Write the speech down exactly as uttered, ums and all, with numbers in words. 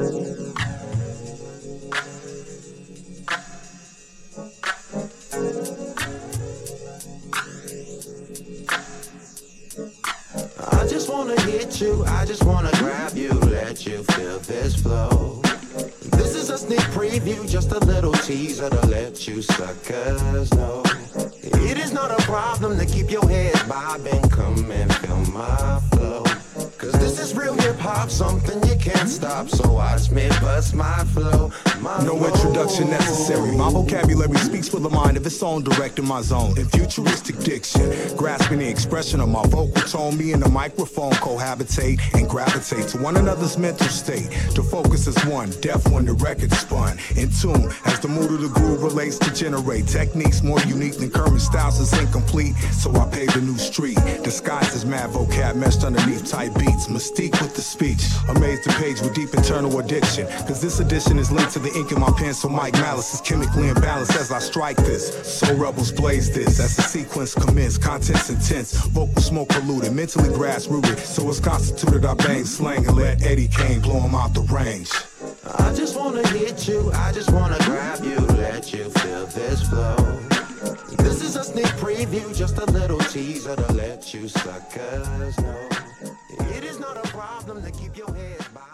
I just wanna hit you, I just wanna grab you, let you feel this flow. This is a sneak preview, just a little teaser to let you suckers know. It is not a problem to keep your head bobbing, come and feel my flow. Cause this is real hip-hop, something you can't stop, so watch me bust my flow. My no flow. introduction necessary. My vocabulary speaks for the mind of its own, direct in my zone. In futuristic diction, grasping the expression of my vocal tone, me and the microphone cohabitate and gravitate to one another's mental state. To focus as one, deaf when the record spun. In tune, as the mood of the groove relates to generate techniques more unique than current styles is incomplete. So I paved a new street, disguised as mad vocab meshed underneath tight beats. Mystique with the speech, amazed the page with deep internal addiction. Cause this edition is linked to the ink in my pen, so Mike Malice is chemically imbalanced as I strike this. So rebels blaze this, as the sequence commence, content's intense, vocal smoke polluted, mentally grass-rooted. So it's constituted I bang slang and let Eddie Kane blow him out the range. I just wanna hit you, I just wanna grab you, let you feel this flow. This is a sneak preview, just a little teaser to let you suckers know. It is not a problem to keep your head by